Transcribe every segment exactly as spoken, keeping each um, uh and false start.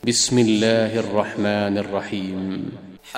بسم الله الرحمن الرحيم.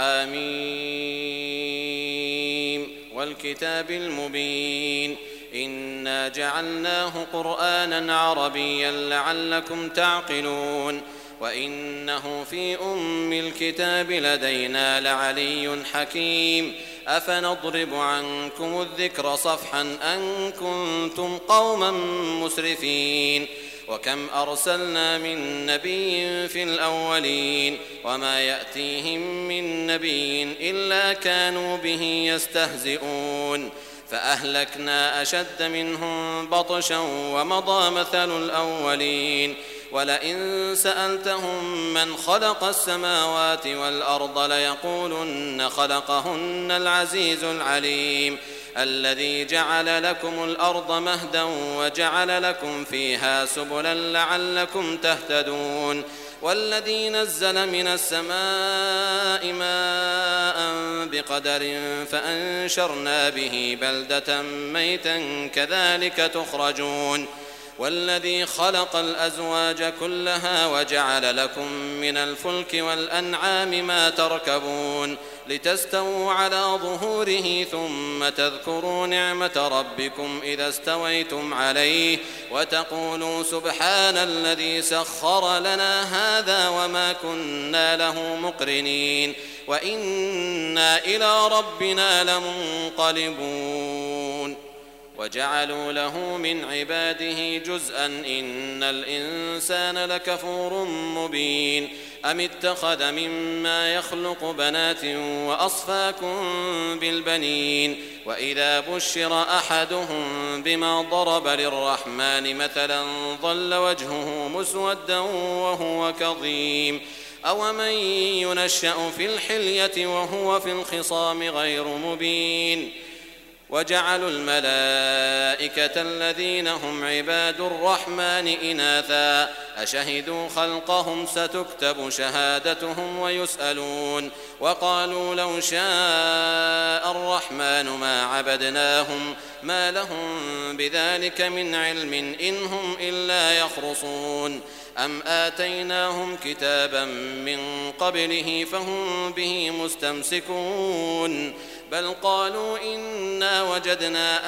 حميم والكتاب المبين إنا جعلناه قرآنا عربيا لعلكم تعقلون وإنه في أم الكتاب لدينا لعلي حكيم أفنضرب عنكم الذكر صفحا أن كنتم قوما مسرفين وكم أرسلنا من نبي في الأولين وما يأتيهم من نبي إلا كانوا به يستهزئون فأهلكنا أشد منهم بطشا ومضى مثل الأولين ولئن سألتهم من خلق السماوات والأرض ليقولن خلقهن العزيز العليم الذي جعل لكم الأرض مهدا وجعل لكم فيها سبلا لعلكم تهتدون والذي نزل من السماء ماء بقدر فأنشرنا به بلدة ميتا كذلك تخرجون والذي خلق الأزواج كلها وجعل لكم من الفلك والأنعام ما تركبون لتستووا على ظهوره ثم تذكروا نعمة ربكم إذا استويتم عليه وتقولوا سبحان الذي سخر لنا هذا وما كنا له مقرنين وإنا إلى ربنا لمنقلبون وجعلوا له من عباده جزءا إن الإنسان لكفور مبين أم اتخذ مما يخلق بنات وأصفاكم بالبنين وإذا بشر أحدهم بما ضرب للرحمن مثلا ظل وجهه مسودا وهو كظيم أومن ينشأ في الحلية وهو في الخصام غير مبين وجعلوا الملائكة الذين هم عباد الرحمن إناثا أشهدوا خلقهم ستكتب شهادتهم ويسألون وقالوا لو شاء الرحمن ما عبدناهم ما لهم بذلك من علم إن هم إلا يخرصون أم آتيناهم كتابا من قبله فهم به مستمسكون بل قالوا إنا وجدنا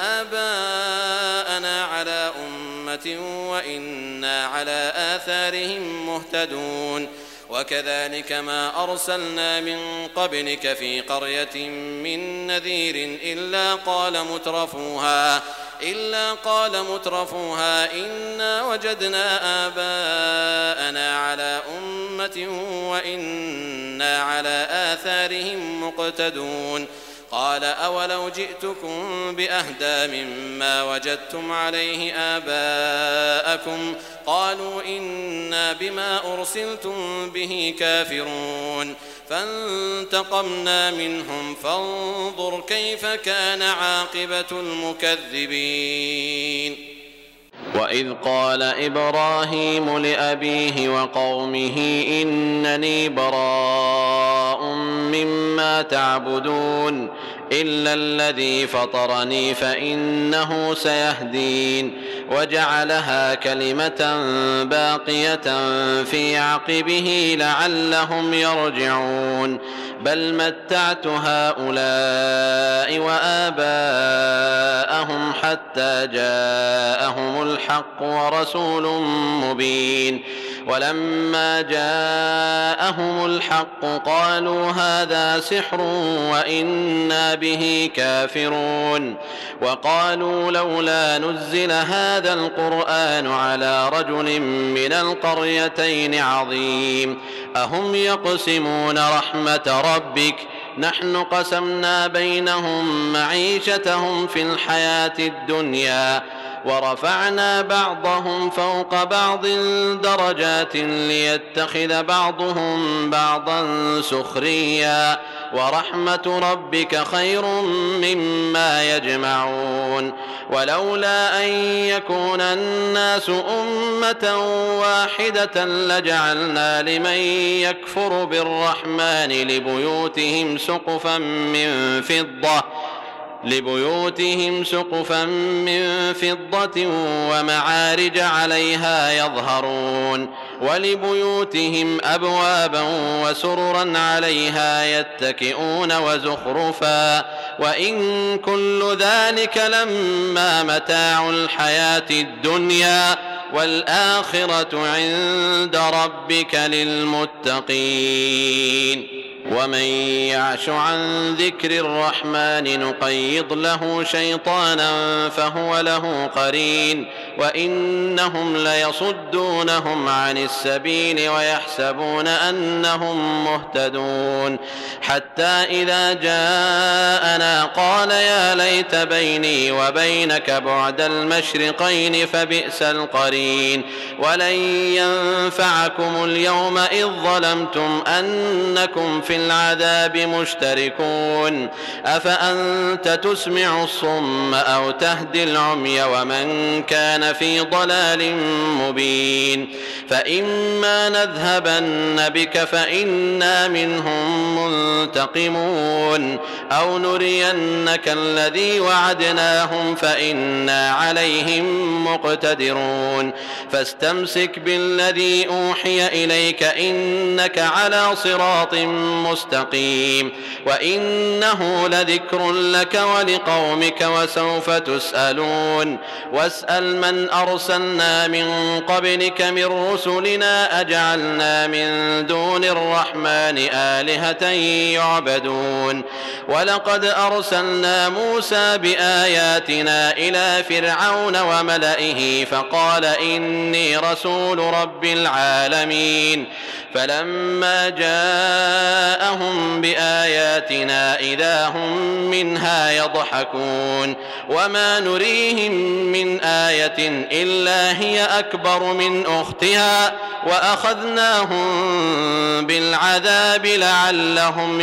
آباءنا على أمة وإنا على آثارهم مهتدون وكذلك ما أرسلنا من قبلك في قرية من نذير إلا قال مترفوها إلا قال مترفوها إنا وجدنا آباءنا على أمة وإنا على آثارهم مقتدون قال أولو جئتكم بأهدى مما وجدتم عليه آباءكم قالوا إنا بما أرسلتم به كافرون فانتقمنا منهم فانظر كيف كان عاقبة المكذبين وإذ قال إبراهيم لأبيه وقومه إنني براء مما تعبدون إلا الذي فطرني فإنه سيهدين وجعلها كلمة باقية في عقبه لعلهم يرجعون بل متعت هؤلاء وآباءهم حتى جاءهم الحق ورسول مبين ولما جاءهم الحق قالوا هذا سحر وإنا به كافرون وقالوا لولا نزل هذا القرآن على رجل من القريتين عظيم أهم يقسمون رحمة ربك نحن قسمنا بينهم معيشتهم في الحياة الدنيا ورفعنا بعضهم فوق بعض درجات ليتخذ بعضهم بعضا سخريا ورحمة ربك خير مما يجمعون ولولا أن يكون الناس أمة واحدة لجعلنا لمن يكفر بالرحمن لبيوتهم سقفا من فضة لبيوتهم سقفا من فضة ومعارج عليها يظهرون ولبيوتهم أبوابا وسررا عليها يتكئون وزخرفا وإن كل ذلك لما متاع الحياة الدنيا والآخرة عند ربك للمتقين. ومن يعش عن ذكر الرحمن نقيض له شيطانا فهو له قرين وإنهم ليصدونهم عن السبيل ويحسبون أنهم مهتدون حتى إذا جاءنا قال يا ليت بيني وبينك بعد المشرقين فبئس القرين ولن ينفعكم اليوم إذ ظلمتم أنكم في العذاب مشتركون أفأنت تسمع الصم أو تهدي العمي ومن كان في ضلال مبين فإما نذهبن بك فإنا منهم منتقمون أو نرينك الذي وعدناهم فإنا عليهم مقتدرون فاستمسك بالذي أوحي إليك إنك على صراط مستقيم وإنه لذكر لك ولقومك وسوف تسألون واسأل من أرسلنا من قبلك من رسلنا أجعلنا من دون الرحمن آلهة يعبدون ولقد أرسلنا موسى بآياتنا إلى فرعون وملئه فقال إني رسول رب العالمين فلما جاءهم بآياتنا إذا هم منها يضحكون وما نريهم من آية إلا هي أكبر من أختها وأخذناهم بالعذاب لعلهم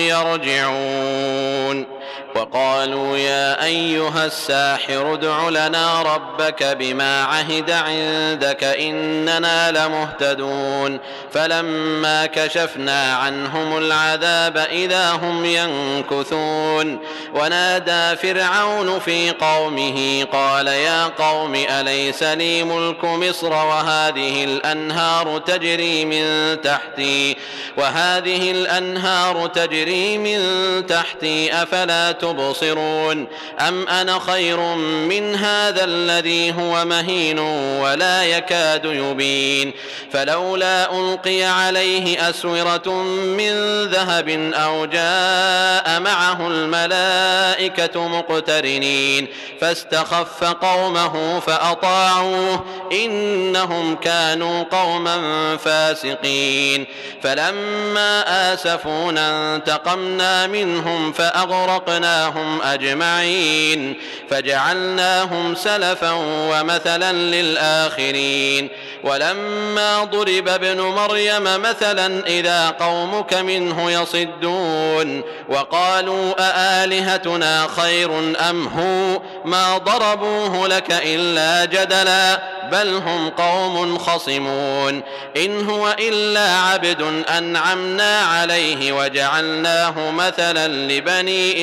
يرجعون وقالوا يا أيها الساحر ادع لنا ربك بما عهد عندك إننا لمهتدون فلما كشفنا عنهم العذاب إذا هم ينكثون ونادى فرعون في قومه قال يا قوم أليس لي ملك مصر وهذه الأنهار تجري من تحتي وهذه الأنهار تجري من تحتي أفلا تبصرون أم أنا خير من هذا الذي هو مهين ولا يكاد يبين فلولا ألقي عليه أسورة من ذهب أو جاء معه الملائكة مقترنين فاستخف قومه فأطاعوه إنهم كانوا قوما فاسقين فلما آسفونا انتقمنا منهم فأغرقنا هم أجمعين فجعلناهم سلفا ومثلا للآخرين ولما ضرب ابن مريم مثلا إذا قومك منه يصدون وقالوا أآلهتنا خير أم هو ما ضربوه لك إلا جدلا بل هم قوم خصمون إن هو إلا عبد أنعمنا عليه وجعلناه مثلا لبني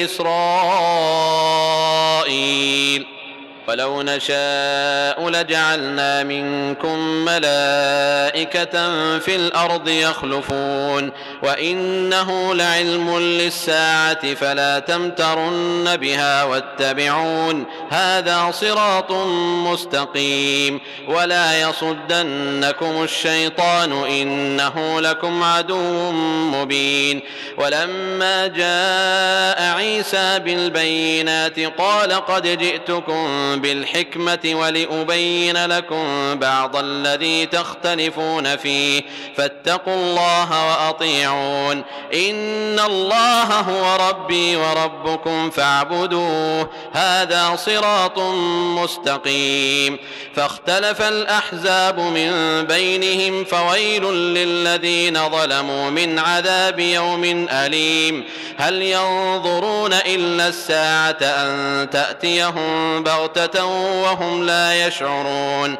إسرائيل ولو نشاء لجعلنا منكم ملائكة في الأرض يخلفون وإنه لعلم للساعة فلا تمترن بها واتبعون هذا صراط مستقيم ولا يصدنكم الشيطان إنه لكم عدو مبين ولما جاء عيسى بالبينات قال قد جئتكم بالحكمة ولأبين لكم بعض الذي تختلفون فيه فاتقوا الله وأطيعون إن الله هو ربي وربكم فاعبدوه هذا صراط مستقيم فاختلف الأحزاب من بينهم فويل للذين ظلموا من عذاب يوم أليم هل ينظرون إلا الساعة أن تأتيهم بغتة وهم لا يشعرون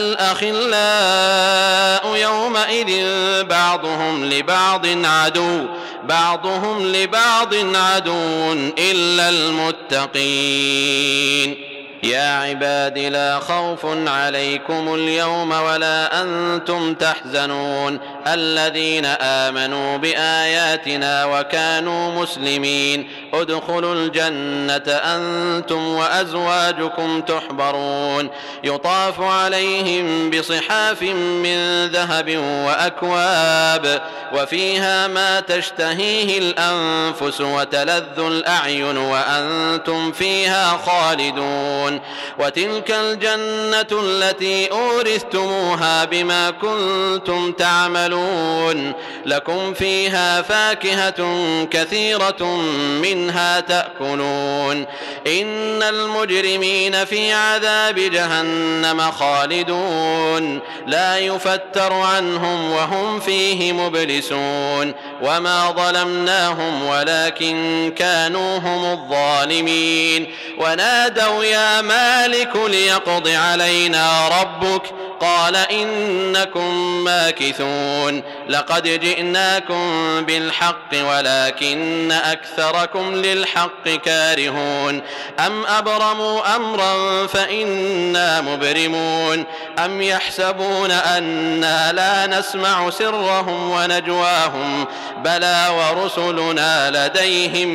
الأخلاء يومئذ بعضهم لبعض عدو بعضهم لبعض عدو إلا المتقين المبين يا عباد لا خوف عليكم اليوم ولا أنتم تحزنون الذين آمنوا بآياتنا وكانوا مسلمين ادخلوا الجنة أنتم وأزواجكم تحبرون يطاف عليهم بصحاف من ذهب وأكواب وفيها ما تشتهيه الأنفس وتلذ الأعين وأنتم فيها خالدون وتلك الجنة التي أورثتموها بما كنتم تعملون لكم فيها فاكهة كثيرة منها تأكلون إن المجرمين في عذاب جهنم خالدون لا يفتر عنهم وهم فيه مبلسون وما ظلمناهم ولكن كانوا هم الظالمين ونادوا يا مالك ليقض علينا ربك قال إنكم ماكثون لقد جئناكم بالحق ولكن أكثركم للحق كارهون أم أبرموا أمرا فإنا مبرمون أم يحسبون أنا لا نسمع سرهم ونجواهم بلى ورسلنا لديهم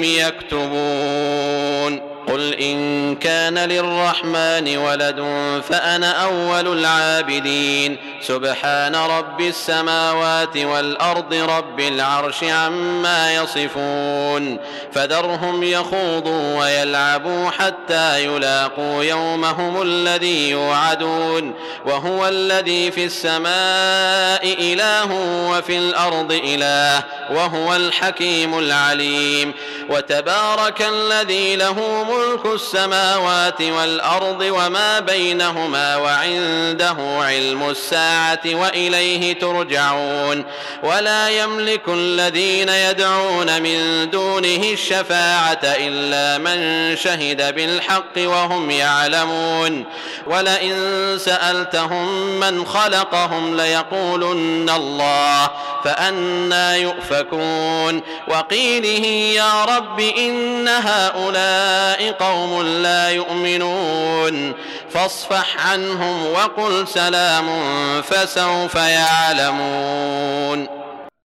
يكتبون قل إن كان للرحمن ولد فأنا أول العابدين سبحان رب السماوات والأرض رب العرش عما يصفون فذرهم يخوضوا ويلعبوا حتى يلاقوا يومهم الذي يوعدون وهو الذي في السماء إله وفي الأرض إله وهو الحكيم العليم وتبارك الذي له ملك السماوات والأرض وما بينهما وعنده علم الساعة وإليه ترجعون ولا يملك الذين يدعون من دونه الشفاعة إلا من شهد بالحق وهم يعلمون ولئن سألتهم من خلقهم ليقولن الله فأنى يؤفكون وقيله يا رب إن هؤلاء قوم لا يؤمنون فاصفح عنهم وقل سلام فسوف يعلمون.